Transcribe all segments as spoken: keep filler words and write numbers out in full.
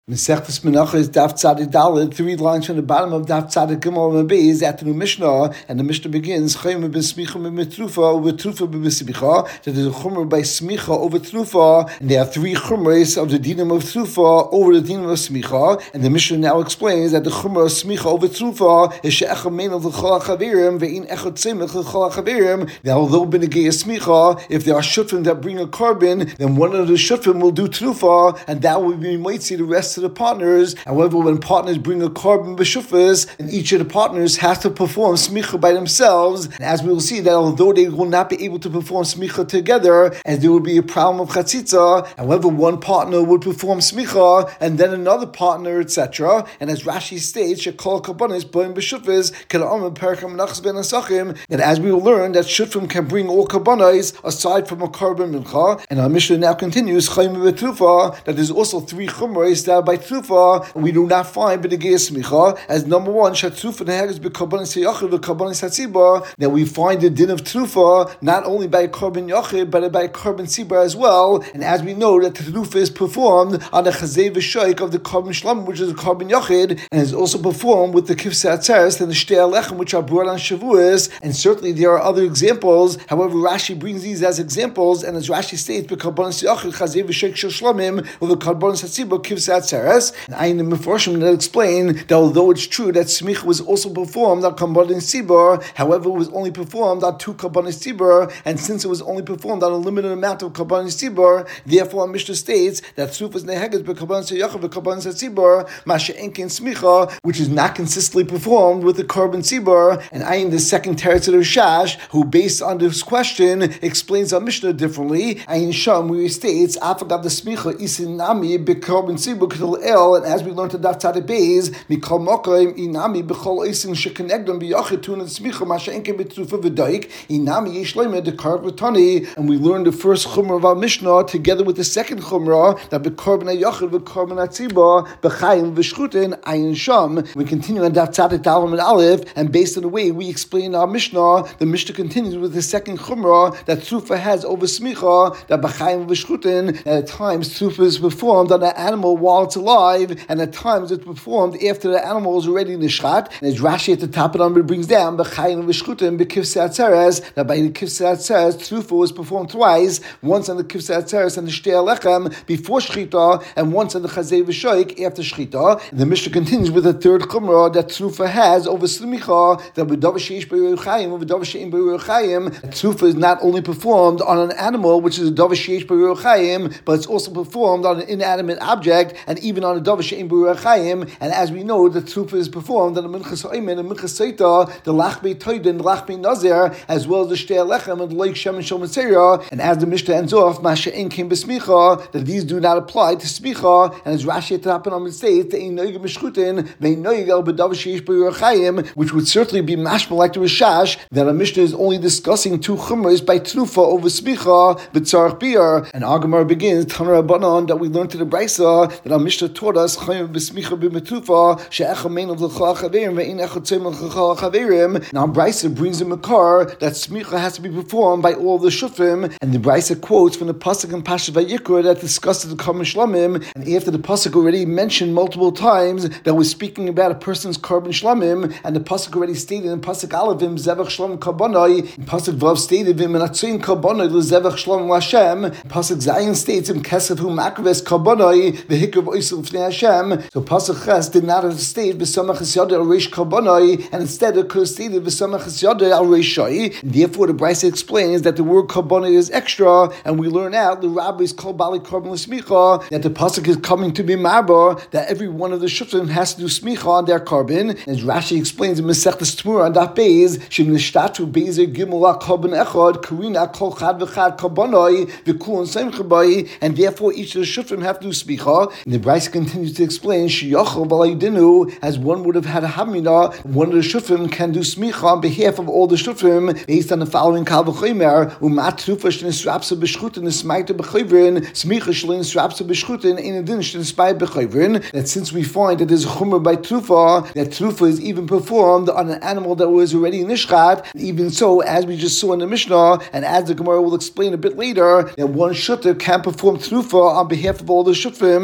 Mesechtes Menachos Daf Tzaddik Dalet, three lines from the bottom of Daf Tzaddik Gimel and Beis at the new Mishnah, and the Mishnah begins Chayim b'smicha b'mitrufa over trufa b'smicha. That is a chumrah by smicha over trufa, and there are three chumras of the dinam of trufa over the dinam of smicha. And the Mishnah now explains that the chumrah of smicha over trufa is she'echad mein of l'chol hachaverim ve'in echad tzemach l'chol hachaverim. That although b'negei smicha, if there are shutfim that bring a carbon, then one of the shutfim will do trufa, and that will be mitzi the rest of the partners. However, when partners bring a carbon b'shufas, and each of the partners has to perform smicha by themselves, and as we will see that although they will not be able to perform smicha together, as there would be a problem of chatzitza, however, one partner would perform smicha, and then another partner, et cetera. And as Rashi states, shekol karbonis boim b'shufas k'la'amim percham nachas ben asachim, that as we will learn that shufim can bring all karbonis aside from a carbon mincha. And our Mishnah now continues chayim b'trufa, that there's also three chumros that by trufa we do not find b'negei smicha. As number one, shatrufa neheres b'karbonis yachid v'karbonis hatziba, that we find the din of trufa not only by carbon yachid but by carbon tziba as well. And as we know that the trufa is performed on the chazei v'shoik of the carbon shlam, which is a carbon yachid, and is also performed with the kivsei atzeres and the shtei alechem, which are brought on shavuos. And certainly there are other examples. However, Rashi brings these as examples, and as Rashi states, b'karbonis yachid chazei v'shoik shel shlamim with the karbonis hatziba kivsei atzeres. And I in the Meforshim that explain that although it's true that smicha was also performed on karbonis tzibur, however, it was only performed on two karbonis tzibur, and since it was only performed on a limited amount of karbonis tzibur, therefore, Mishnah states that trufas neheges b'karbonis yachid v'karbonis hatzibur masha enkin smicha, which is not consistently performed with the carbon tzibur. And I in the second teretz of the Rashash, who based on this question explains our Mishnah differently. Ayin Sham, where he states afagav the smicha isinami b'karbon tzibur k'tel el, and as we learned to Daf Tzaddik Beis, mikol mokaim inami b'chol isin shekenegdom b'yachid tun and smicha masha enkin b'trufa v'daik inami yesh loimed the karb v'tani. And we learned the first chumrah of our Mishnah together with the second chumrah that b'karban ha'yachid v'karban ha'tziba b'chayim v'shchutin ayin sham. We continue on Daf Tzaddik Dalam and Aleph, and based on the way we explain our Mishnah, the Mishnah continues with the second chumrah that trufa has over smicha, that b'chayim v'shchutin, and at times trufa is performed on an animal while it's alive, and at times it's performed after the animal is already nishchat. And as Rashi at the top of the number brings down, b'chayim v'shchutin b'kivsei atzeres, that by the kivsei atzeres trufa was performed twice, once on the kivsei atzeres and the shtei alechem before shchita, and once on the chazei v'shoik after shchita. And the Mishnah continues with the third chumrah that trufa has over smicha, that b'davar sheish b'yur chayim and b'davar she'im b'yur chayim, trufa is not only performed on an animal, which is a davar sheish b'yur chayim, but it's also performed on an inanimate object, and even on a davar she'im b'yur chayim. And as we know, the trufa is performed on the minchas ha'omen and minchas seita, the lachbei toiden, the lachbei nazir, as well as the shtei alechem and the loik shem and shel mitzera. And as the Mishnah ends off, masha enkin b'smicha, that these do not apply to smicha. And as Rashi at the top of the states, they noig mishchutin, they noig el b'davar sheish b'yur chayim, which would certainly be mashma like the Rashash, that a Mishnah is only discussing two chumras by trufa over smicha b'tzarich biyar. And our Gemara begins Tanar Rabbanan, that we learned to the Brisa that our Mishnah taught us chayim b'smicha b'metrufa she'echad mein of l'chol hachaverim ve'in echad tzemach l'chol hachaverim. Now Brisa brings a makar that smicha has to be performed by all the shufim, and the Brisa quotes from the pasuk in Pashat Vayikra that discusses the carbon shlamim. And after the pasuk already mentioned multiple times that was speaking about a person's carbon shlamim, and the pasuk already stated in pasuk aleph zevach shlam karbonai, and pasuk vav stated vim menatzuin karbonai l'zevach shlam l'Hashem. Pasuk Zayin states in kesef hu makves karbonai v'hikav oisel fnei Hashem. So pasuk ches did not have stated b'samach esyadeh al reish karbonai, and instead it could have stated b'samach esyadeh al reish shai. Therefore, the Brisa explains that the word karbonai is extra, and we learn out the rabbis call bali karbon l'smicha, that the pasuk is coming to be marba, that every one of the shuftim has to do smicha on their carbon. As Rashi explains in Masechtas Tmura on Daf Beis, shem nishtatu beizer gimel karbon echad karina kol chad v'chad karbonai v'kulon seimcha bai, and therefore each of the shuftim have to do smicha. And the Brisa continues to explain sheyachol b'laydinu, as one would have had a hamina, one of the shuftim can do smicha on behalf of all the shuftim based on the following kal v'chomer umat trufa shnisrapsa b'shchutin nismaita b'choverin smicha shlin srapsa b'shchutin in adin shnispai b'choverin. That since we find that there's a chumrah by trufa, that trufa is even performed on an animal that was already nishchat, even so, as we just saw in the Mishnah, and as the Gemara will explain a bit later, that one shutter can perform trufa on behalf of all the shufim, and if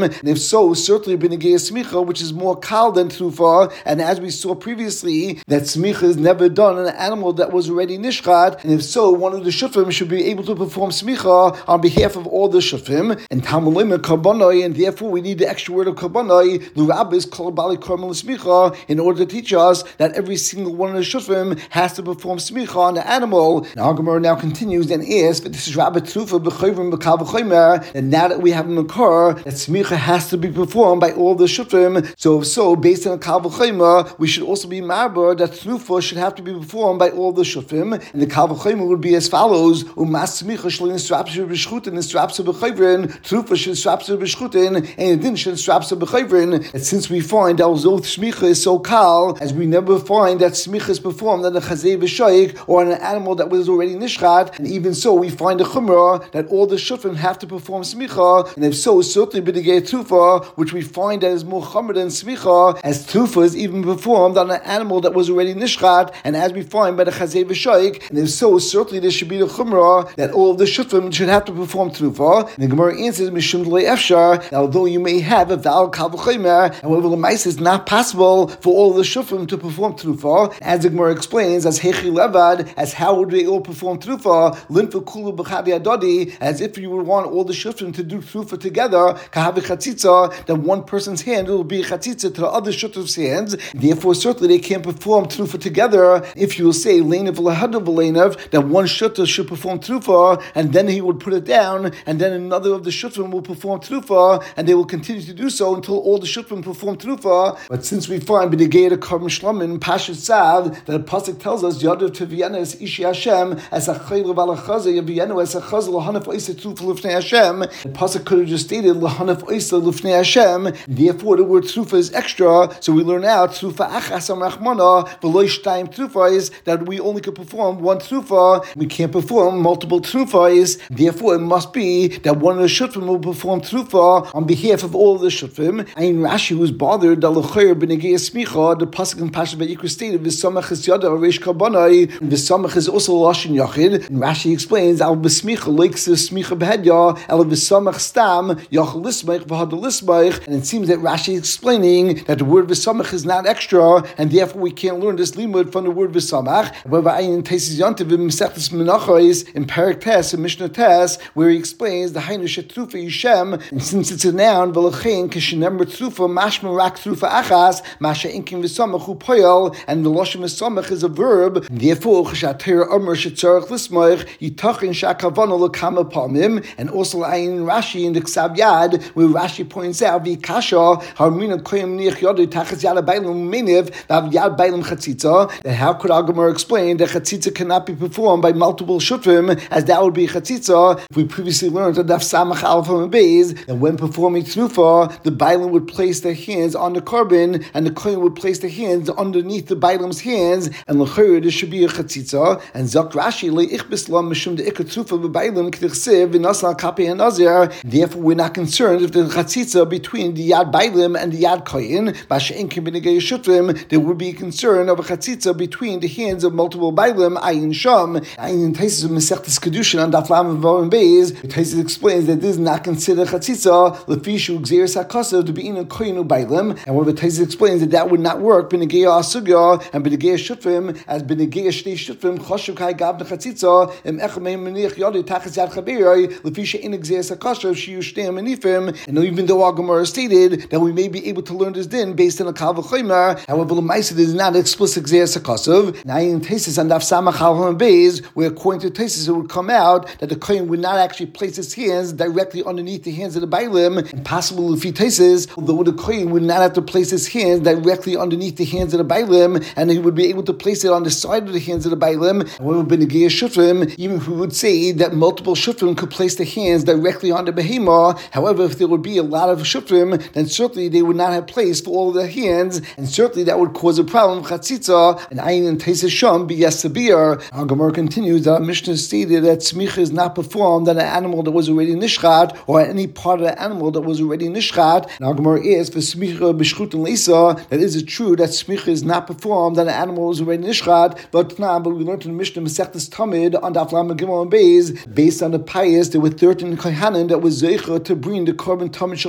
so, certainly b'negei smicha, which is more kal than trufa, and as we saw previously, that smicha is never done on an animal that was already nishchat, and if so, one of the shufim should be able to perform smicha on behalf of all the shufim, and tamulim karbanai, and therefore we need the extra word of karbanai, l'rabbis kol bali karmel smicha, in order to teach us that every single one of the shufim has to perform smicha on the animal. Now, Gemara now continues and asks, but this is Rabbi Trufa b'chayvim b'kal v'chaymer, and now that we have a makar, that smicha has to be performed by all the shufim. So, if so, based on kal v'chaymer, we should also be marbar that trufa should have to be performed by all the shufim, and the kal v'chaymer would be as follows: umas smicha shlin strapsu b'shchutin and strapsu b'chayvrin, trufa should strapsu b'shchutin, and adin should strapsu b'chayvrin. And since we find that although smicha is so kal, as we never find that smicha is performed on a chazei v'shoik or on an animal that was already nishchat, and even so, we find a chumrah that all the shufim have to perform smicha, and if so, certainly b'negei trufa, which we find that is more chumrah than smicha, as trufa is even performed on an animal that was already nishchat, and as we find by the chazei v'shoik, and if so, certainly there should be the chumrah that all of the shufim should have to perform trufa. And the Gemara answers, mishum d'lei efshar, that although you may have a val kal v'chaymer, and whatever the mice is not possible for all of the shufim to perform trufa, as the Gemara explains, as hechi levad, as how would they all perform trufa, linfa kulu b'chadi adodi, as if you would want all the shufim to do trufa together, kahavi chatzitza, that one person's hand will be a chatzitza to the other shufim's hands. Therefore, certainly they can't perform trufa together. If you will say leinav lahadav leinav, that one shutta should perform trufa, and then he would put it down, and then another of the shufim will perform trufa, and they will continue to do so until all the shufim perform trufa. But since we find b'negei the karm shlamim pashat sav that the pasuk tells us yadav teviyana es ishi Hashem as a chayil v'alachaza yaviyanu as a chazal lahanaf oisa trufa lufnei Hashem. The pasuk could have just stated lahanaf oisa lufnei Hashem. Therefore, the word trufa is extra, so we learn out trufa achas amrachmana v'lo shtayim trufas, that we only can perform one trufa. We can't perform multiple trufas. Therefore, it must be that one of the shufim will perform trufa on behalf of all of the shufim. And Rashi was bothered that l'chayr b'negei smicha, the pasuk in Pashat Vayikra stated v'samach es yada reish karbanai, and v'samach is also lashon yachid. And Rashi explains al b'smicha likes the smicha b'hedya el v'samach stam yachal lismach v'had lismach. And it seems that Rashi is explaining that the word v'samach is not extra, and therefore we can't learn this limud from the word v'samach. However, in Teisis Yantiv in Mesechtes Menachos in Perek Tes in Mishnah Tes, where he explains the hainu shetrufa yishem, and since it's a noun v'lechein kishenem trufa mashma rak trufa achas masha inkin v'samach hu poyel, and the lashon v'samach is a verb. Therefore, chashater omer shetzarach lismach yitachin shakavana lekama pamim, and also in Rashi in the Ksav Yad, where Rashi points out v'kasha harmina koyim nich yodu tachas yad bailam meniv vav yad bailam chatzitza, that how could Agamar explain that chatzitza cannot be performed by multiple shufim, as that would be chatzitza. If we previously learned that daf samach alpha and beis, that when performing trufa, the bailam would place their hands on the carbon, and the kohen would place their hands underneath the bailam's hands, and l'chayr there should be a chatzitza. And zok Rashi leich bislam mishum deikar trufa b'bailam k'tichsev v'nasal kapi and nazir. Therefore, we're not concerned if the chatzitza between the yad bailam and the yad kohen, b'she'en k'b'negei shutrim, there would be concern of a chatzitza between the hands of multiple bailam. Ayin sham, ayin Taisus of Mesechtes Kedushin on Daf Lamed Vav and Beis, Taisus explains that this is not considered chatzitza lefishu gzeres hakasav to be in a koyinu bailam, and where Taisus explains that that would not work b'negei asugya and b'negei shutrim, as b'negei shtei shutrim chashuv kai gav nechatzitza im echamei menich yadu tachas yad chaberei lefisha in gzeres hakasav shiyu shtei menifim. And even though our Gemara stated that we may be able to learn this din based on a kal v'chaymer, however, l'maisa this is not an explicit gzeres hakasav. Now in Taisus on Daf Samach Alpha and Beis, where according to Taisus it would come out that the kohen would not actually place his hands directly underneath the hands of the bailim, and possible if he Taisus, although the kohen would not have to place his hands directly underneath the hands of the bailim, and he would be able to place it on the side of the hands of the bailim. And when we've been a shufrim, even if we would say that multiple shufrim could place their hands directly on the behema, however, if there would be a lot of shufrim, then certainly they would not have place for all of their hands, and certainly that would cause a problem chatzitza, and ayin and Taisus sham be yasabir. Our Gemara continues that our Mishnah stated that smicha is not performed on an animal that was already nishchat, or on any part of the animal that was already nishchat. And our Gemara is for smicha b'shchut and leisa, that is it true that smicha is not performed on an animal that was already nishchat, but now, but we learned in the Mishnah Mesechtes Tamid on Daf Lamed Gimel and Beis, based on the pious, there were thirteen kohanim that was zeicha to bring the korban tamid shel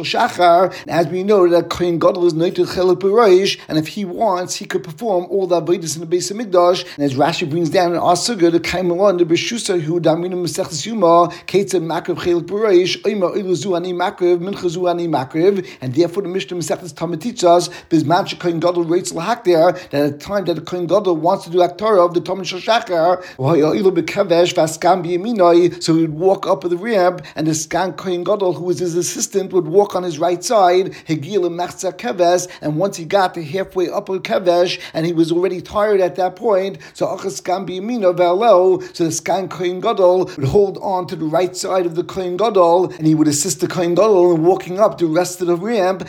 Shachar. And as we know that Kohen Gadol is Noitel Chelik B'Rosh, and if he wants, he could perform all the avodas in the Beis Hamikdash. And as Rashi brings down in Asuga, the Kaimalon, the Beshusa, who Damina Masechus Yuma, Ketzah Makriv Chelik B'Rosh, Oima Iluzu Ani Makriv, Minchazu Ani Makriv, and therefore the Mishnah Masechus Talmud teaches us, Bisman Kohen Gadol rates lahak there, that at the time that the Kohen Gadol wants to do Aktorah of the Talmud Shel Shachar, so he would walk up the ramp, and the Skan Kohen Gadol, who was his assistant, would walk on his right side, and once he got to halfway up on Kevesh, and he was already tired at that point, so Skan B'Yamino V'Aleo, so the Skan Kohen Gadol would hold on to the right side of the Kohen Gadol, and he would assist the Kohen Gadol in walking up the rest of the ramp,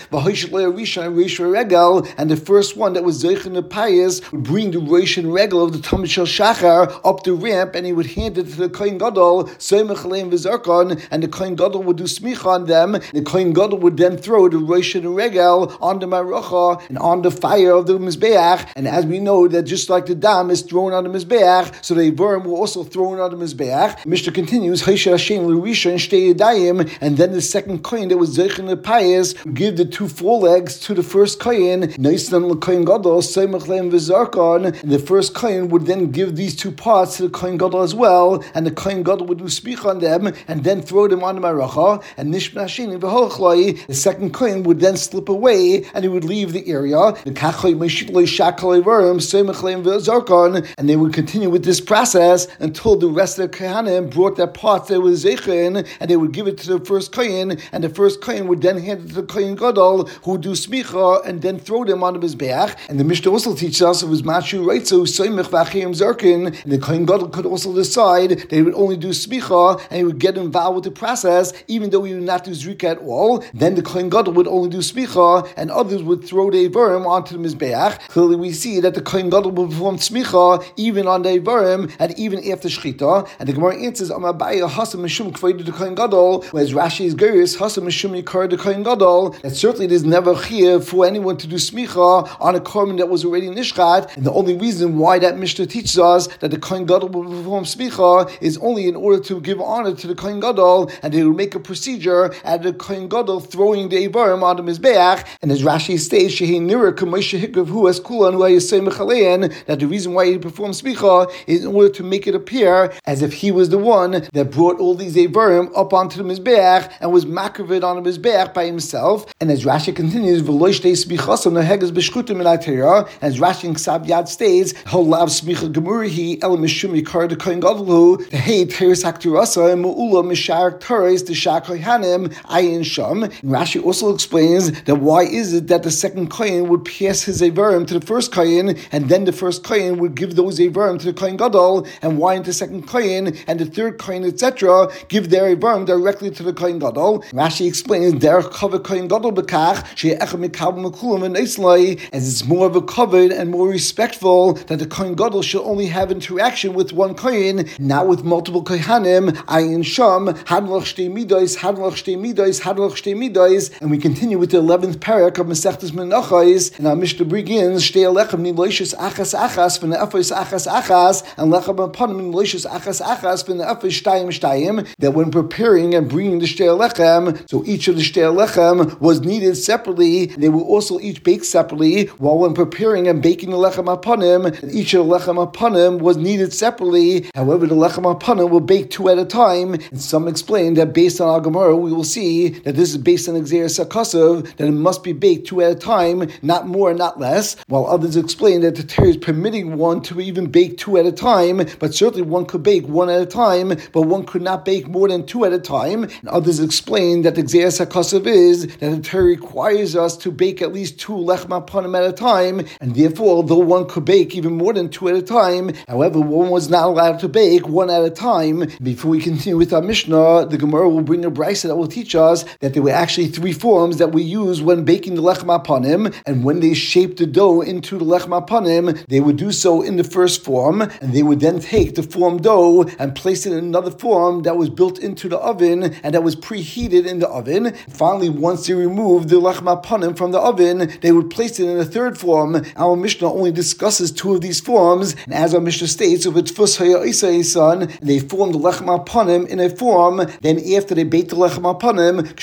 and the first one that was Zeich in the Pious would bring the Rosh and Regel of the Talmud Shel Shachar up the ramp, and he would hand it to the Kohen Gadol, Soimach Aleim V'Zarkon, and the Kohen Gadol would do smicha on them. The Kohen Gadol would then throw the Rosh and Regel on the Marucha and on the fire of the Mizbeach, and as we know that just like the Dam is thrown on the Mizbeach, so the Ivorim were also thrown on the Mizbeach. Mishnah continues, Haisha Hashem L'Risha and Shtei Yadayim, and then the second Kohen that was Zeich in the Pious would give the two forelegs to the first Kohen, Noisan L'Kohen Gadol, Soimach Aleim V'Zarkon, and the first Kohen would then give these two parts to the Kohen Gadol as well, and the Kohen Gadol would do smicha on them, and then throw them on the Maracha, and Nishma Sheni V'Holchloi, the second Kohen would then slip away, and he would leave the area, the Kachloi Meshitloi Shakaloi Vurim, Soimach Aleim V'Zarkon, and they would continue with this process until the rest of the Kohanim brought their parts that was Zeichen, and they would give it to the first Kohen, and the first Kohen would then hand it to the Kohen Gadol, who would do smicha, and then throw them on the Mizbeach. And the Mishnah also teaches us it was Machu right, so Soimach V'Achim Zarkin, and the Kohen Gadol could also decide they would only do smicha, and he would get involved with the process, even though he would not do zrika at all. Then the Kohen Gadol would only do smicha, and others would throw the Ivarim onto the Mizbeach. Clearly we see that the Kohen Gadol would perform smicha even on the Ivarim, and even after Shechita. And the Gemara answers, Amabaya Hasam Mishum Kvoid the Kohen Gadol, whereas Rashi is Geris, Hasam Mishum Yikar the Kohen Gadol, that certainly there's never chiyuv for anyone to do smicha on a korban that was already nishchat, and the only reason why that Mishnah teaches us that the Kohen Gadol will perform smicha is only in order to give honor to the Kohen Gadol, and they will make a procedure at the Kohen Gadol throwing the Ivarim on the Mizbeach. And as Rashi states, Shehi Nira Kamoshe Hikav Hu Es Kulan Hu Hayasei Mechalein, that the reason why he performed smicha is in order to make it appear as if he was the one that brought all these Ivarim up onto the Mizbeach and was makrivid on the Mizbeach by himself. And as Rashi continues, V'lo Shtei Smichasam Nehegas B'Shchutim Min HaTorah, as Rashi in Ksav Yad states, Hol Lav Smicha Gemurihi El Mishum Yikar the Kohen Gadol Hu Tehei Teres Hakturasa Mu'ula Misharak Teres the Shak Kohanim Ayin Sham. And Rashi also explains that why is it that the second Kohen would pass his Ivarim to the first Kohen, and then the first Kohen would give those Ivarim to the Kohen Gadol, and why in the second Kohen and the third Kohen, et cetera, give their Ivarim directly to the Kohen Gadol. Rashi explains Derech Kavod Kohen Gadol B'Kach She'echad Mikabel Mekulam and Eislai, as it's more of a covered and more respectful that the Kohen Gadol should only have interaction with one Kohen, not with multiple Kohanim. Ayin Sham Hadlach Shtei Midos, Hadlach Shtei Midos, Hadlach Shtei Midos. And we continue with the eleventh parak of Masechtas Menachos, and our Mishnah begins Shtei Alechem Niloishus Achas Achas from the Efos Achas Achas, and Lechem Aponim Niloishus Achas Achas from the Efos Shtayim Shtayim. That when preparing and bringing the Shtei Alechem, so each of the Shtei Alechem was needed separately. They were also each baked separately, while when preparing and baking the Lechem Aponim, each of the Lechem Aponim was needed separately. However, the Lechem Aponim were baked two at a time, and some explain that based on our Gemara, we will see that this is based on Exeris HaKasav, that it must be baked two at a time, not more, not less, while others explain that the Torah is permitting one to even bake two at a time, but certainly one could bake one at a time, but one could not bake more than two at a time. And others explain that the Exeris HaKasav is that the Torah requires us to bake at least two Lechem Aponim at a time, and therefore, although one could bake even more than two at a time, however, one was not allowed to bake one at a time. Before we continue with our Mishnah, the Gemara will bring a brisa that will teach us that there were actually three forms that we use when baking the Lechem Aponim, and when they shaped the dough into the Lechem Aponim, they would do so in the first form, and they would then take the form dough and place it in another form that was built into the oven and that was preheated in the oven. Finally, once they removed the Lechem Aponim from the oven, they would place it in a third form. Our Mishnah only discusses two of these forms, and as our Mishnah states, if it's Fus Haya Isa Isan, they formed the Lechem Aponim in a form, then after they baked the Lechem Aponim,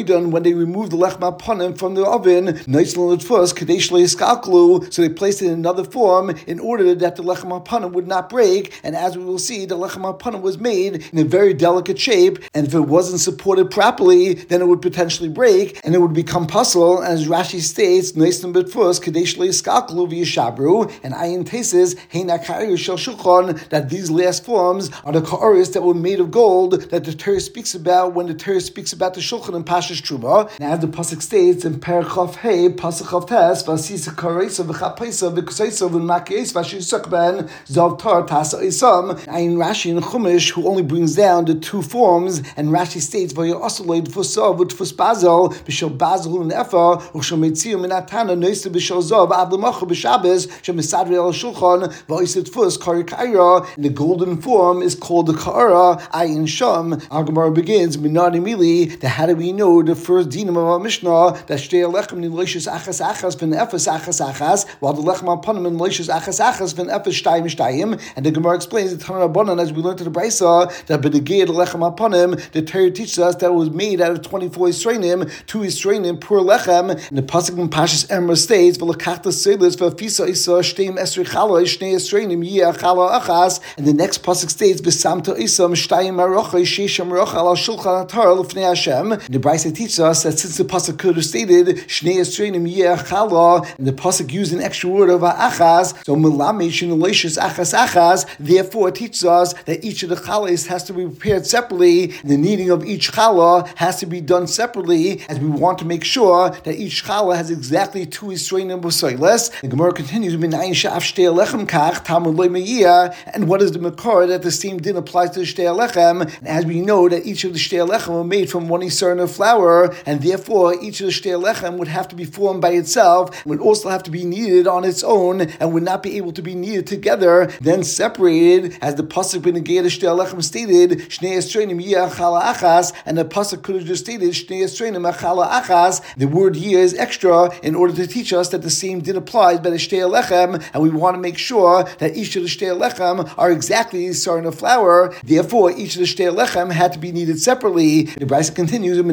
done when they removed the lechem hapanim from the oven, so they placed it in another form in order that the lechem hapanim would not break. And as we will see, the lechem hapanim was made in a very delicate shape, and if it wasn't supported properly, then it would potentially break and it would become puzzle. As Rashi states, and ayin teses that these last forms are the ka'aris that were made of gold that the Torah speaks about when the Torah speaks about the shulchan and Pashas Truma. And as the pasuk states in Perikov Hey, pasuk of Tes, Vasisa Karesa v'Chapaisa v'Kusaisa v'Makes v'Shisak ben Zavtar Tasa Isam. Ayin Rashi in Chumash, who only brings down the two forms, and Rashi states V'ya Asalei Tfusav v'Tfus Bazel b'Shel Bazel and Efa u'Shel Metzir Minatana Neisa b'Shel Zav Ad L'Macha b'Shabbos Shel Mesadri El Shulchan v'Oiset Tfus Kari Kaira. The golden form is called the Ka'ara Ayin Sham. Our Gemara begins Minani Mili. That how do we know the first dinim of our Mishnah that Shtei Lechem Niloishis Achas Achas V'N Efes Achas Achas, while the Lechem Hapanim and Niloishis Achas Achas V'N Efes Shtayim Shtayim. And the Gemara explains the Tanur Rabbanan, as we learned to the Brisa, that B'Negei the Lechem Hapanim, the Torah teaches us that it was made out of twenty-four Yisraelim, two Yisraelim per Lechem. And the pasuk in Pashas Emor states V'Lekachta Seilis V'Fisa Isa Shteim Esrei Chala Shnei Yisraelim Yeh Chala Achas. And the next pasuk states V'Samta Isam Shtayim Marocha Shesham Marocha Al Shulchan Atar L'Fnei Hashem. And the Brisa teaches us that since the pasuk could have stated Shnei Yisraelim Yeh Chala, and the pasuk used an extra word of Achas, so Melame Shinolishis Achas Achas, therefore it teaches us that each of the Chalas has to be prepared separately. The kneading of each Chala has to be done separately, as we want to make sure that each Chala has exactly two Yisraelim b'soiles. The Gemara continues, and what is the Makar that the same din applies to the Shtei Lechem? And as we know that each of the Shtei Lechem were made from one Yisrael of flour, and therefore each of the Shtei Lechem would have to be formed by itself, would also have to be kneaded on its own, and would not be able to be kneaded together, then separated, as the pasuk B'Negei the Shtei Lechem stated, Shnei Yisraelim Yeh Chala Achas, and the pasuk could have just stated Shnei Yisraelim Chala Achas. The word here is extra in order to teach us that the same din applies by the Shtei Lechem, and we want to make sure that each of the Shtei Lechem are exactly Yisrael of flour. Therefore, each of the Shtei Lechem had to be kneaded separately. The Brisa continues, and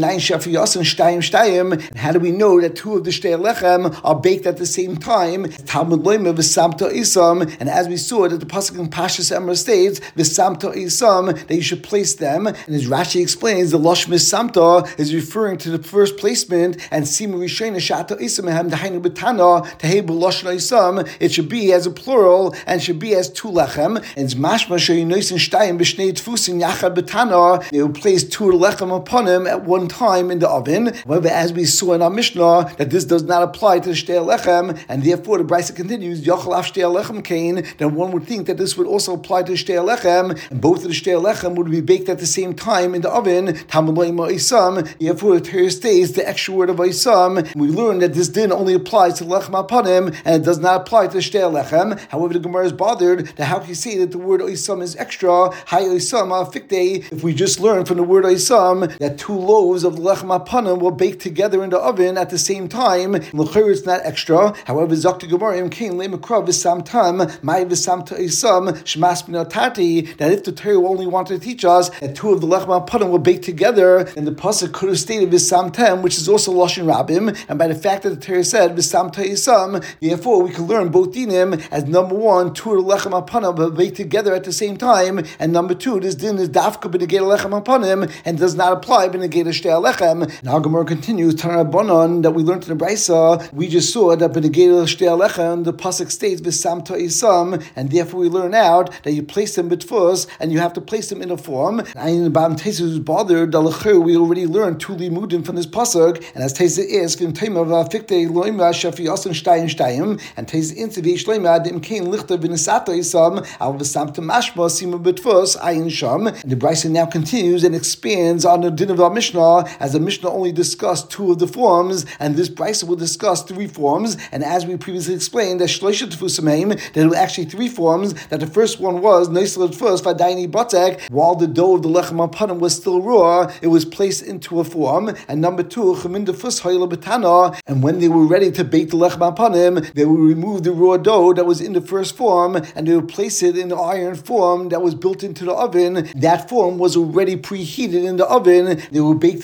how do we know that two of the Shtei Lechem are baked at the same time? Talmud Loimer v'Samta Isam, and as we saw that the pasuk in Pashas Emor states v'Samta Isam, that you should place them. And as Rashi explains, the Losh Samta is referring to the first placement, and Simu Rishena Shata Isam Hem Dahainu B'Tana Tehei B'Loshna Isam. It should be as a plural and should be as two lechem. And it's mashma sheyinoisin shtayim b'shnei tfusin yachad b'tana. They will place two lechem upon him at one time in the oven. However, as we saw in our Mishnah, that this does not apply to the shtei lechem, and therefore the Brisa continues yochel af shtei lechem kain. Then one would think that this would also apply to the shtei lechem, and both of the shtei lechem would be baked at the same time in the oven. Talmud Loimer Isam. Therefore, the Torah states the extra word of Isam. We learn that this din only applies to lechem upon him, and it does not apply to the shtei lechem. However, the Gemara is bothered that how can you say that the word Isam is extra? Hi Isam afikte. If we just learn from the word Isam that two loaves of the lechem apanim will bake together in the oven at the same time, l'chayr it's not extra. However, Zakti Gemara im kain le'mekrav v'samtam my v'samta Isam shmas b'natati, that if the Torah only wanted to teach us that two of the lechem apanim will bake together, then the pasuk could have stated v'samtam, which is also lashon rabim, and by the fact that the Torah said v'samta Isam, therefore we can learn both dinim as number one, two of the lechem apanim will bake together at the same time, and number two, this din is dafka b'negei lechem apanim and does not apply b'negei shtei lechem. Now Gemara continues Tanur Rabbanan that we learned in the Brisa. We just saw that b'negei shtei lechem the pasuk states v'samta Isam, and therefore we learn out that you place them b'tfus and you have to place them in a form. And in the bottom Tesis was bothered that l'chayr we already learned two limudim from this pasuk, and as Tesis is v'im tema v'afikte loima shafi yasin shtayim shtayim, and Tesis into the shleima dem kain lichter v'nesata Isam al v'samta mashma sima b'tfus ayin sham. And the Brisa now continues and expands on the din of our Mishnah, as the Mishnah only discussed two of the forms, and this Brisa will discuss three forms. And as we previously explained, that shloisha tfusim, that there were actually three forms. That the first one was noisel tfus v'daini batek, while the dough of the lechem apanim was still raw, it was placed into a form. And number two, chamin tfus hayla betana, and when they were ready to bake the lechem apanim, they would remove the raw dough that was in the first form, and they would place it in the iron form that was built into the oven. That form was already preheated in the oven. They would bake the dough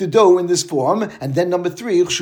in this form. And then number three, when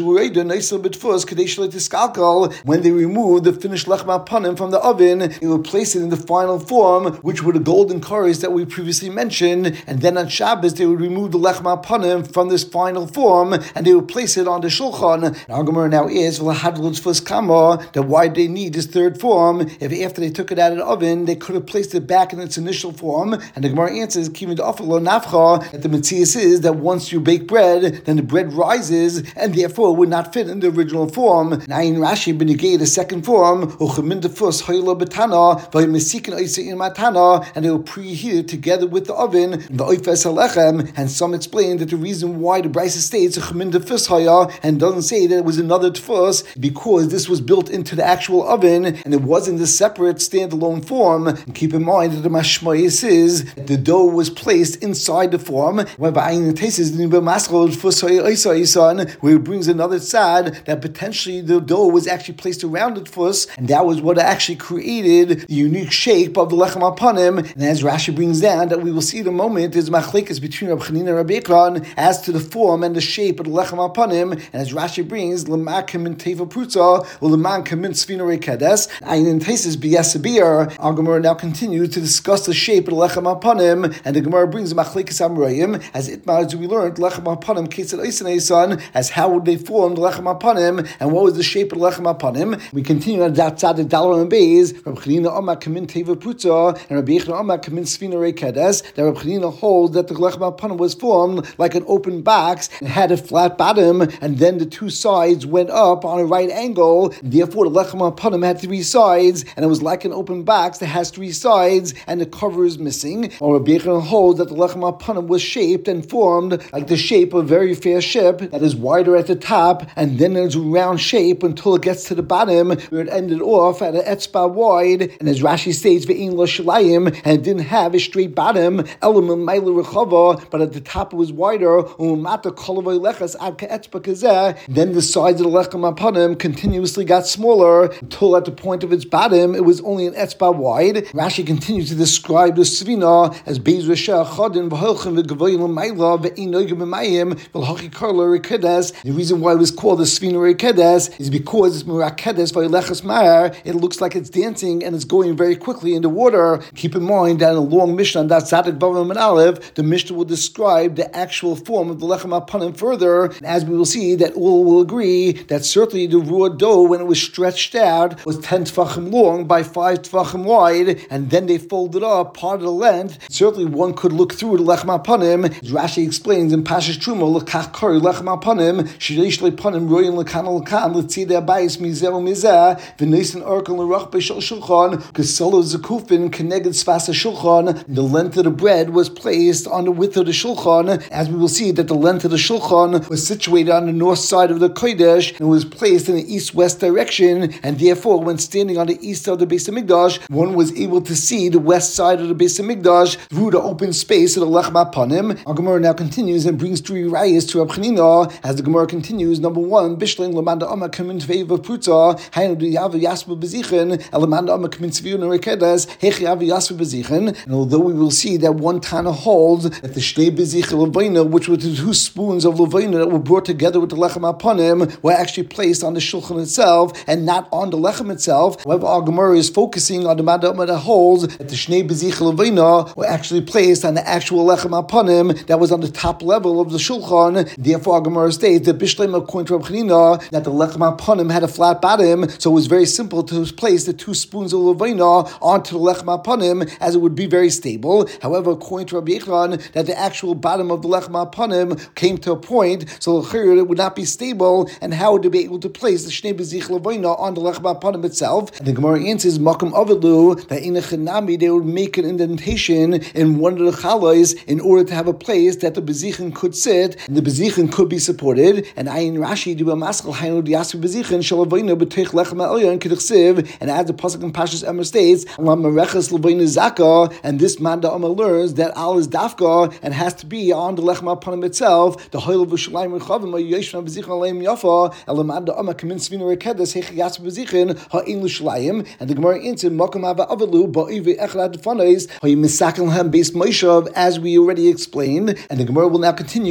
they removed the finished lechem hapanim from the oven, they would place it in the final form, which were the golden curries that we previously mentioned. And then on Shabbos, they would remove the lechem hapanim from this final form, and they would place it on the shulchan. Our Gemara now is that why they need this third form if after they took it out of the oven, they could have placed it back in its initial form. And the Gemara answers that the Metzias is that once you bake bread, then the bread rises, and therefore would not fit in the original form. Now in Rashi, benegay the second form, and they will preheat it together with the oven, the oifes halechem. And some explain that the reason why the Brisa states and doesn't say that it was another tfus because this was built into the actual oven and it wasn't a separate standalone form. And keep in mind that the mashmayis is that the dough was placed inside the form, where it brings another sad that potentially the dough was actually placed around the tfus, and that was what actually created the unique shape of the lechem hapanim. And as Rashi brings down, that we will see in a moment, there's machlekes between Rab Chanina and Rab Ekron as to the form and the shape of the lechem hapanim. And as Rashi brings, l'makim min teva prutza, or l'makim min tzvina rekedes. And in Tesis b'yasabir, our Gemara now continues to discuss the shape of the lechem hapanim, and the Gemara brings machlekes amroyim as itmar as we learned lechem hapanim ketzad oisen eison, as how would they form the lechem hapanim and what was the shape of the lechem hapanim. We continue on that tzad dalar and beis. Rab Chanina Amar kamin teva prutza and Rab Yechon Amar kamin tzvina rekedes. That Rab Chanina holds that the lechem hapanim was formed like an open box and had a flat bottom, and then the two sides went up on a right angle. Therefore, the lechem hapanim had three sides, and it was like an open box that has three sides, and the cover is missing. Or Rabbi Yechon holds that the lechem hapanim was shaped and formed like the shape of a very fair ship that is wider at the top, and then there's a round shape until it gets to the bottom, where it ended off at an etzba wide. And as Rashi states, ve'in lo shalayim, and it didn't have a straight bottom, elam ma'ila rechava, but at the top it was wider. Then the sides of the lechem hapanim continuously got smaller until at the point of its bottom it was only an etzba wide. Rashi continues to describe the svina as beis reshah chadin v'holchem v'gavoyin l'mayla v'einogim b'mayim v'lhachi karla rekedes. The reason why it was called the svina rekedes is because it's mirakedes v'yilechas ma'ar. It looks like it's dancing and it's going very quickly in the water. Keep in mind that in a long Mishnah, that Zadik Bavam and Aleph, the Mishnah will describe the actual form of the lechem hapanim further. And as we will see, that all will agree that certainly the raw dough, when it was stretched out, was ten tefachim long by five tefachim wide, and then they folded up part of the length. Certainly one could look through the lechem hapanim. As Rashi explains in Pashas Truma, l'kach kari lechem hapanim, shirish lepanim royin l'kan l'kan, l'tzidei abayis mizeh u'mizeh, v'neisen orkan l'rach b'shel shulchan, k'solo zekufin k'neged svasa shulchan. The length of the bread was placed on the width of the shulchan, as we will see that the length of the shulchan was situated on the north side of the kodesh and was placed in the east-west direction, and therefore when standing on the east of the Beis Hamikdash, one was able to see the west side of the Beis Hamikdash through the open space of the lechem hapanim. Our Gemara now continues and brings three rayas to Rab Chanina. As the Gemara continues, number one, Bishlein Lamanda Amma Kamin Tveiva Prutza, Hainu Yav Yasba Bezichen, Elamanda Amma Kamin Tzviun Rekedes, Hechi Yav Yasba Bezichen. And although we will see that one Tana holds that the Shnei Bezichen Levaina, which were the two spoons of Levaina that were brought together with the lechem hapanim, were actually placed on the shulchan itself and not on the lechem itself. However, our Gemara is focusing on the Madama that holds that the Shnei Bezichen Levaina were actually placed on the actual lechem hapanim that was on the top level of the shulchan. Therefore, our Gemara states that Bishleim according to Rab Chanina that the lechem hapanim had a flat bottom, so it was very simple to place the two spoons of Levaina onto the lechem hapanim, as it would be very stable. However, according to Rabbi Yechon, that the actual bottom of the lechem hapanim came to a point, so it would not be stable, and how would they be able to place the Shnei Bezichen Levaina on the lechem hapanim itself? And the Gemara answers, Makam Avelu, that in a Chanami they would make an indentation in one of the chalais in order to have a place that the Bezichen could sit, and the Bezichen could be supported. And Ayin Rashi do a maskal hainu diasu Bezichen shalavaina b'teich lechem ha'elyon k'dichsiv, and as the pasuk in Pashas Emer states, Lamareches Levaina Zaka, and this man da Amar learns that al is dafka and has to be on the lechem hapanim itself. The hoil of Yerushalayim rechavim ha'yeshna Bezichen aleim yafa elamad da Amar kamin svina rekedes hechi yas Bezichen ha'in l'shalayim. And the Gemara answered, Makam hava avalu ba'ive echlad defanais ha'yim misakel hem beis Moshav, as we already explained. And the Gemara will now continue and try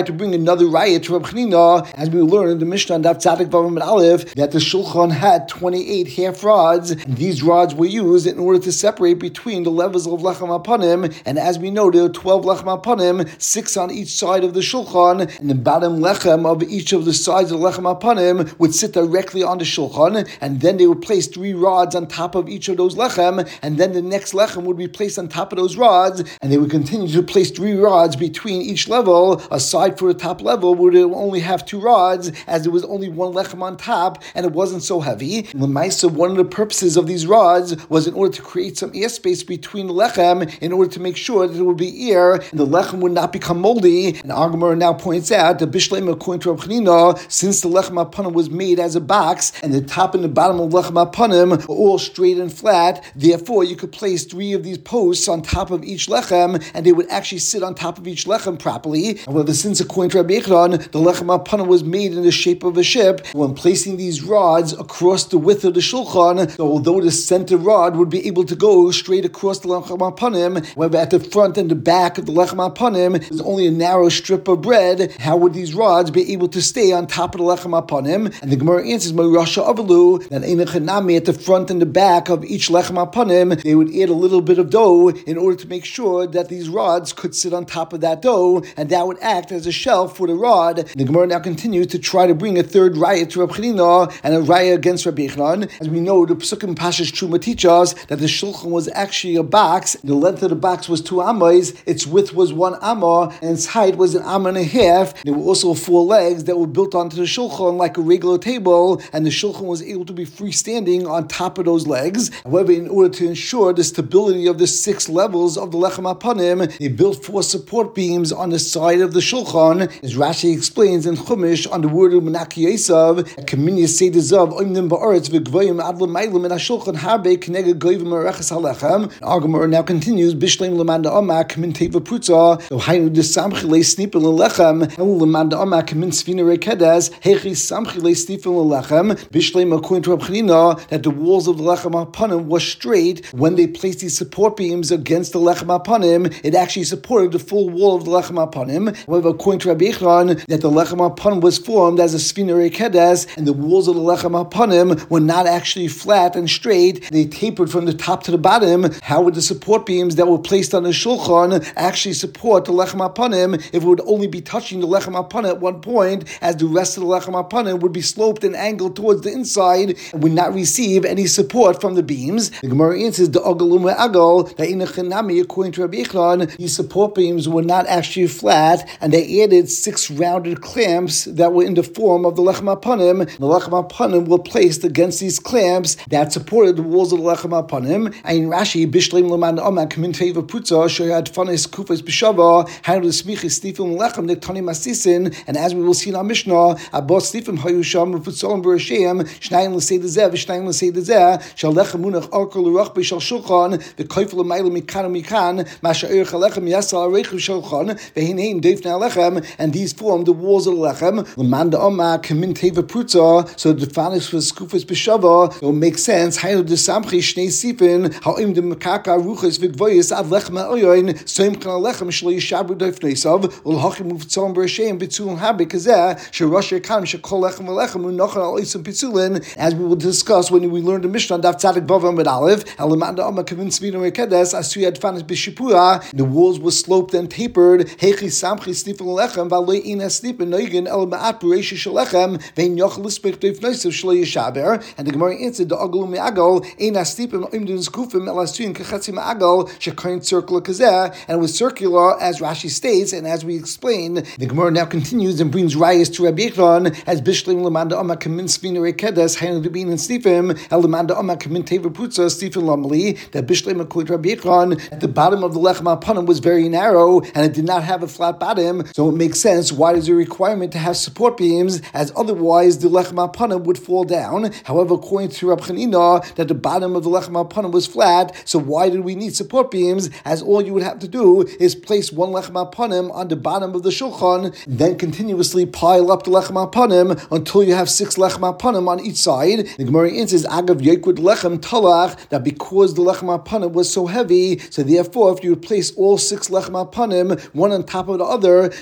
tried to bring another raya to Reb Chanina, as we learned in the Mishnah and Daf Tzadik Vav Amud Aleph, that the Shulchan had twenty-eight half rods, and these rods were used in order to separate between the levels of Lechem Apanim, and as we know, there are twelve Lechem Apanim, six on each side of the Shulchan, and the bottom Lechem of each of the sides of the Lechem Apanim would sit directly on the Shulchan, and then they would place three rods on top of each of those Lechem, and then the next Lechem would be placed on top of those rods, and they would continue to place three rods between each level, aside for the top level, where they would only have two rods, as there was only one Lechem on top, and it wasn't so heavy. In the Maisa, one of the purposes of these rods was in order to create some airspace between the Lechem, in order to make sure that it would be air, and the Lechem would not become moldy. And Agamar now points out that Bishleim, according to Reb Chanina, since the Lechem Apanim was made as a box, and the top and the bottom of Lechem Apanim are all straight and flat, therefore you could place three of these posts on top of each Lechem, and they would actually sit on top of each Lechem properly. However, since according to Rabbi Yechon, the Lechem Apanim was made in the shape of a ship, when placing these rods across the width of the Shulchan, so although the center rod would be able to go straight across the Lechem Apanim, however, at the front and the back of the Lechem Apanim, there's only a narrow strip of bread. How would these rods be able to stay on top of the Lechem Apanim? And the Gemara answers, Rasha Avalu, that Einachanami at the front and the back of each Lechem Apanim, they would add a little bit of dough in order to make sure that these rods could sit on top of that dough, and that would act as a shelf for the rod. And the Gemara now continues to try to bring a third raya to Reb Chanina and a raya against Rabbi Yechon. As we know, the Pesukim Pashas Truma teach us that the Shulchan was actually a box. The length of the box was two amas, its width was one amma, and its height was an amma and a half. There were also four legs that were built onto the Shulchan like a regular table, and the Shulchan was able to be freestanding on top of those legs. However, in order to ensure the stability of the six levels of the Lechem Apanim, they built four support beams on the side of the Shulchan. As Rashi explains in Chumash on the word of Menaki Yesav, Kaminya Seidazav, Oimnim Ba'aretz, V'gvoyim Adla Mailim, and Ashulchan Harbe, Knega Goyim Marechas Halechem. Agamar now continues, Bishleim Lamanda Amak, Min Teva Prutza, Ohainu de Samchile Snipel Lechem, El Lamanda Amak, Min Svina Rekedes, Hechi Samchile Snipel Lechem, Bishleim according to Reb Chanina, that the walls of the Lechem Apanim were straight. When they placed these support beams against the Lechem Apanim, it actually supported the full wall of the Lechem Apanim. However, according to Rabbi Yechon, that the Lechem Apanim was formed as a Svina Rekedes, and the walls of the Lechem Apanim were not actually flat and straight. They tapered from the top to the bottom. How would the support beams that were placed on the Shulchan actually support the Lechem Apanim if it would only be touching the Lechem Apanim at one point, as the rest of the Lechem Apanim would be sloped and angled towards the inside and would not receive any support from the beams? The Gemara answers, the Agalum Agal, that in the Chanami, according to Rabbi Yechon, these support beams were not actually flat, and they added six rounded clamps that were in the form of the Lechem Apanim. The Lechem Apanim were placed against these clamps that supported the walls of the Lechem Apanim. And in Rashi, Bishleim Laman Amak, Min Teva Putza, Shoyad Fanes Kufas Bishava, Handle Smichis Stifim Lechem, Nektani Masisin, and as we will see in our Mishnah, Abbas Stifim Hayusham, Putzolim Bereshim, Shnayim L'Sei Dezeh, Shnayim L'Sei Dezeh, Shal Lechem Munach Arkol L'Rach B'Shal Shulchan, the Koifel L'Mayla Mikan Mikan, Masha Erech Lechem Yasal Arechu Shulchan, Vehinein Defna Lechem, and these form the walls of the Lechem. L'Manda Amak, Min Teva Putza, so the Fanis was Kufas Bishava, it will make sense. Hainu de Samchi Shnei Sifin, Ha'im de Makaka Ruchas Vigvoyis Ad Lechem Oyoin, Soim Kana Lechem Shlo Yishabu Defnesav, Ulhachim Uvtzom Bereshem Bitzul Habe Kazeh, Sharash Yekam Shekol Lechem Lechem Unochan Al Isim Pitzulin, as we will discuss when we learn the Mishnah Daf Tzadik Vav Amud Aleph, Elamanda Amma Kavin Svino Rekedes, Asuyad Fanis Bishipura, the walls were sloped and tapered, Hechi Samchi Snifin Lechem, Valoi Ina Snipin Noigen El Ma'at Bereshi Shalechem, Vein Yochel Lispech Defnesav Shlo Yishaber, and the Gemara answered, the Agalum Agal, Ina Snipin Imdun Skufim El Asuyin Kachatzim Agal, Shekain Circular Kazeh, and it was circular as Rashi states, and as we explained, the Gemara now continues and brings rayas to Rabbi Yechon as Bishleim Lamanda Amma Kamin Svina Rekedes, Hainu Debin and Snifim, El Lamanda Amma Kamin Teva Putza, Snifim Lamali, that Bishleim according to Rabbi Yechon, at the bottom of the Lechem Apanim was very narrow and it did not have a flat bottom, so it makes sense why there's a requirement to have support beams, as otherwise the Lechem Apanim would fall down. However, according to Reb Chanina, that the bottom of the Lechem Apanim was flat, so why did we need support beams, as all you would have to do is place one Lechem Apanim on the bottom of the Shulchan, then continuously pile up the Lechem Apanim until you have six Lechem Apanim on each side. The Gemara answers, Agav Yekud Lechem Talach, that because the Lechem Apanim was so heavy, so therefore if you would place all six Lechem Apanim, one on top of the other,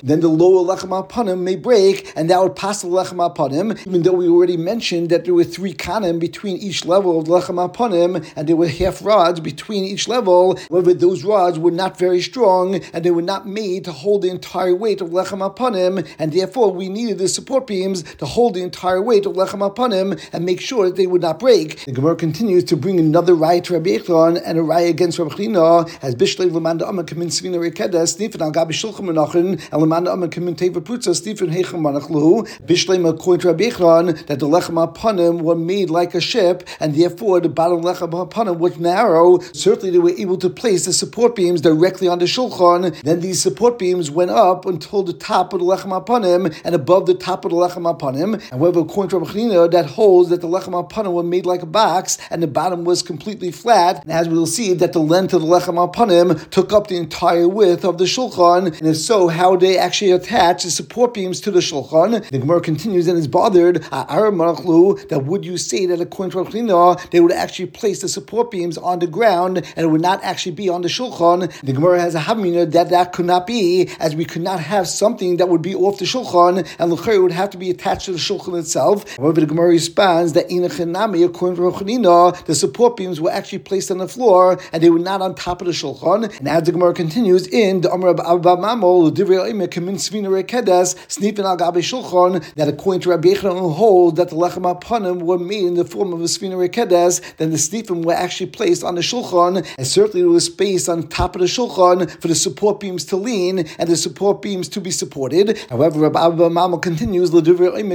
then the lower lechem apanim may break, and that would pass the lechem apanim, even though we already mentioned that there were three kanim between each level of lechem apanim, and there were half rods between each level. However, those rods were not very strong, and they were not made to hold the entire weight of lechem apanim, and therefore we needed the support beams to hold the entire weight of lechem apanim and make sure that they would not break. The Gemara continues to bring another raya to Rabbi Echron and a raya against Rabbi Chanina, as Bishlei Lamanda Amma Kamin Svina Rekedes, Snifin Al Gabi Shulchan Menachin, and Lamanda Amma Kamin Teva Prutza, Snifin Heicham Manachlu. Bishlei according to Rabbi Echron that the lechem apanim were made like a ship, and therefore the bottom lechem apanim was narrow. Certainly they were able to place the support beams directly on the shulchan. Then these support beams went up until the top of the lechem apanim and above the top of the lechem apanim. However, according to Rabbi Chanina, that holds that the lechem apanim were made like a box and the bottom was completely flat. And as we will see, that the length of the lechem apanim took up the entire width of the shulchan. And if so, how they actually attach the support beams to the shulchan? The Gemara continues and is bothered. That would you say that according to Rabbi Chanina, they would actually place the support beams on the ground and it would not actually be on the shulchan? The Gemara has a havmina that that could not be, as we could not have something that would be off the shulchan and l'chayr would have to be attached to the shulchan itself. However, the Gemara responds that inachinami, according to Rabbi Chanina, the support beams were actually placed on the floor and they were not on top of the shulchan. And as the Gemara continues in the Amar Abba Mamol, Divrei Oime Kamin Svina Rekedes, Snifin Al Gabi Shulchan, that according to Rabbi Echron holds that the lechem apanim were made in the form of a Svina Rekedes, then the snifim were actually placed on the shulchan, and certainly there was space on top of the shulchan for the support beams to lean and the support beams to be supported. However, Rabbi Abba Mamol continues, but according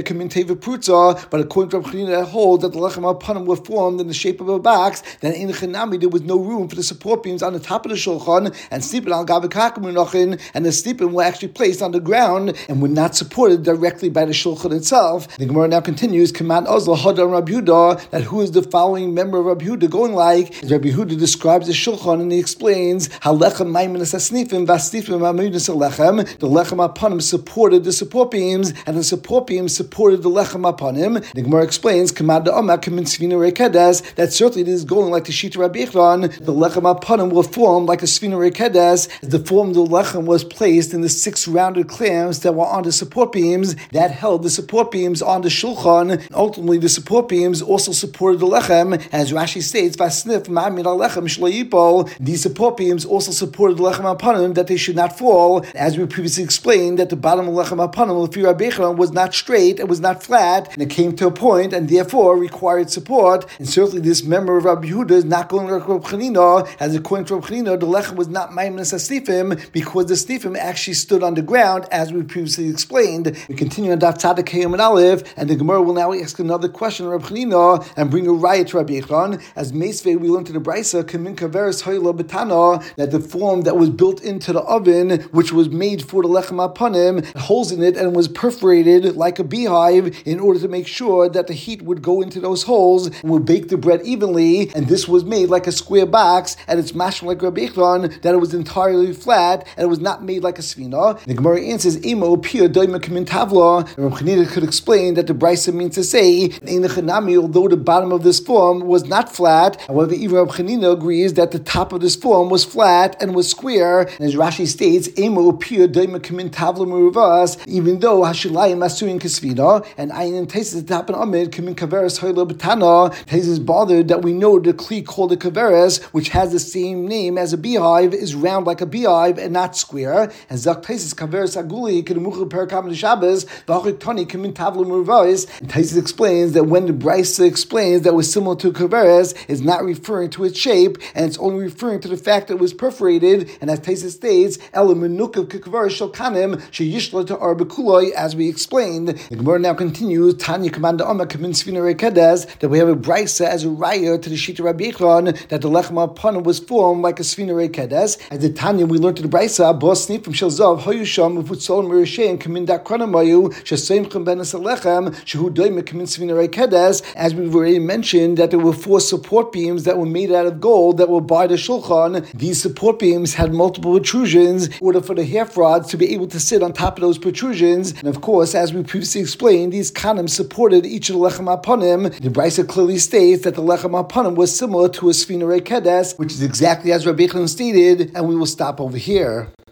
to Rabbi Chanina, that holds that the lechem apanim were formed in the shape of a box, then in Chanami there was no room for the support beams on the top of the shulchan, and snipim al gabe kakamunachin, and the snipim were actually placed on the ground and were not supported directly by the shulchan itself. The Gemara now continues, Command Ozla Hadam Rabbi Yehuda, that who is the following member of Rabbi Yehuda going like? As Rabbi Yehuda describes the shulchan and he explains how lechem maiminus asnifim vasnifim maiminus alechem. The lechem apanim supported the support beams, and the support beams supported the lechem apanim. The Gemara explains, Command Omak Kamin Svina Rekedes, that certainly this is going like the Shita Rabbi Echron. The lechem apanim were formed like a Svina Rekedes, as the form of the lechem was placed in the six rounded clamps that were on the support beams that held the support beams on the shulchan. Ultimately, the support beams also supported the lechem, as Rashi states, "Vasnif ma'amid alechem shlo." These support beams also supported the lechem apanim that they should not fall. As we previously explained, that the bottom of lechem apanim of Rabbi Echron was not straight, it was not flat, and it came to a point and therefore required support. And certainly, this member of Rabbi Yehuda is not going like Rabbi Chanina, as according to Rabbi Chanina, the lechem was not maiminus asnifim because the snifim actually stood on the ground, as we previously explained. We continue on Daf Tzadik Keyam and Aleph, and the Gemara will now ask another question of Rabbi Chanina and bring a raya to Rabbi Echron. As Meisvei, we learned in the Brisa, Kamin Kaveres Hoyla Betana, that the form that was built into the oven, which was made for the lechem apanim, holes in it and was perforated like a beehive in order to make sure that the heat would go into those holes and would bake the bread evenly. And this was made like a square box, and it's mashma like Rabbi Echron that it was entirely flat and it was not made like a svina. The Gemara answers, Imo pia doima kamin tavla. Rabbi Chanina could explain that the Brisa means to say, although the bottom of this form was not flat, however, even Rabbi Chanina agrees that the top of this form was flat and was square. And as Rashi states, Emo pia doima kamin tavla meruvas, even though hashilayim asuin kasvina, and ayin taises the top and amid kamin kaveres hoyla betana. Taises is bothered that we know the kli called a kaveres, which has the same name as a beehive, is round like a beehive and not square. And zak taises kaveres aguli kedemuchel perakam Shabbos v'achik tani kamin tavla meruvas. And Taises explains that when the Brisa explains that was similar to kaveres, is not referring to its shape, and it's only referring to the fact that it was perforated. And as Taises states, El menukav kikaveres shel kanim sheyishla to arbekuloi, as we explained. The Gemara now continues, Tanya Commander Amma Kamin Svina Rekedes, that we have a Brisa as a raya to the Shita Rabbi Echron that the lechem apanim was formed like a Svina Rekedes. As the Tanya we learned to the Brisa, Bos Snif from Shelzav Hoyusham Vutsolom Merishem Kamin Dakranamayu Sheseimchem Benes Alechem Shehu Doime Kamin Svina Rekedes. As we've already mentioned, that there were four support beams that were made out of gold that were by the shulchan. These support beams had multiple protrusions in order for the half rods to be able to sit on top of those protrusions. And of course, as we previously explained, these kanim supported each of the lechem apanim. The Brisa clearly states that the lechem apanim was similar to a Svina Rekedes, which is exactly as Rabbi Echron stated, and we will stop over here.